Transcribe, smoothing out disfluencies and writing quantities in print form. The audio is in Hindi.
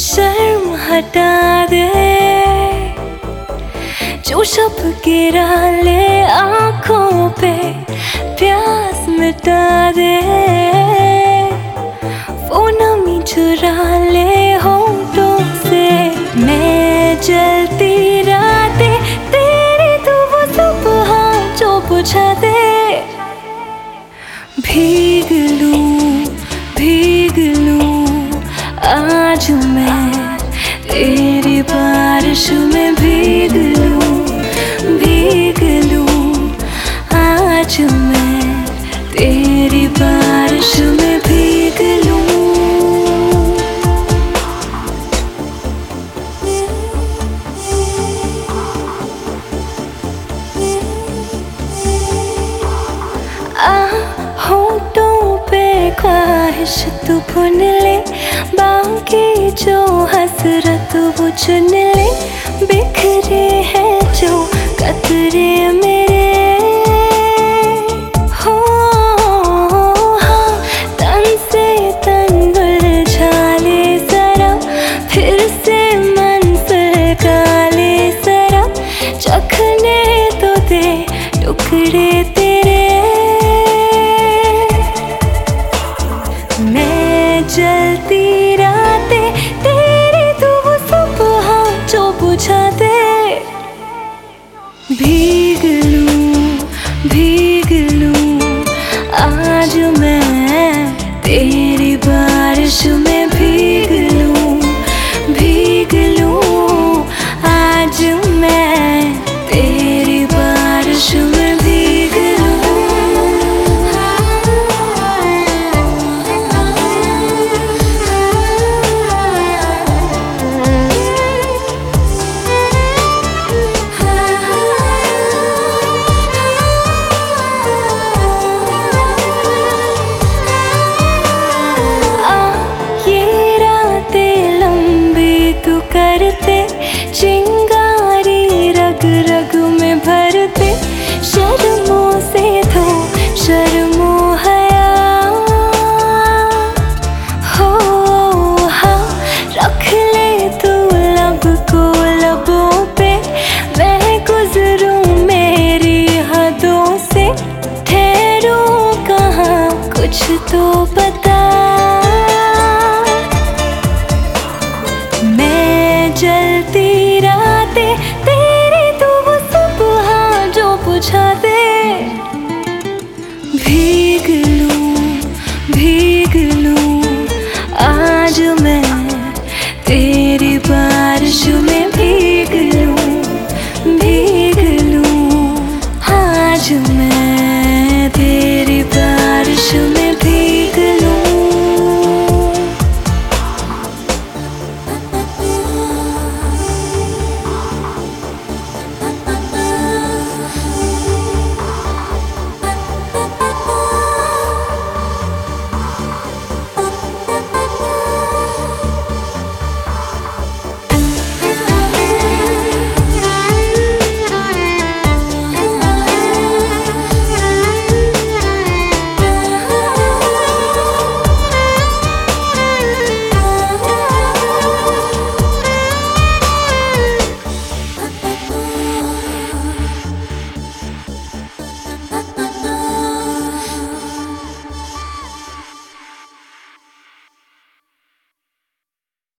शर्म हटा दे, जो शब गिरा ले आँखों पे, प्यास मिटा दे, वो नमी चुरा ले होठों से। मैं जलती रातें तेरी, तू वो सुबह जो बुझा दे। भीग लूं आज मैं तेरी बारिश में, भीग लूं आज मैं तेरी बारिश में, भीग लूं। होठों पे ख्वाहिश तू भुन ले, बाकी जो हसरत वो चुन ले। बिखरे हैं जो कतरे मेरे, हो हाँ, तन से तन उलझा ले जरा, फिर से मंजिल का ले जरा। चखने तो दे टुकड़े तेरे, मैं जलती रातें तेरी, तू वो सुबह जो बुझा दे। भीग लूं आज मैं तेरी बारिश में, भीग लूं आज मैं तेरी बारिश में, भीग लूं। करते चिंगारी रग रग में भरते, शर्मों से धो शर्मो हया, हो हाँ, रख ले तू लब को लबों पे, मैं गुजरूं मेरी हदों से। ठहरूं कहाँ कुछ तो बता, जलती रातें तेरी, तू वो सुबह जो बुझा दे। भीग लूं आज मैं तेरी बारिश में, भीग लूं आज मैं।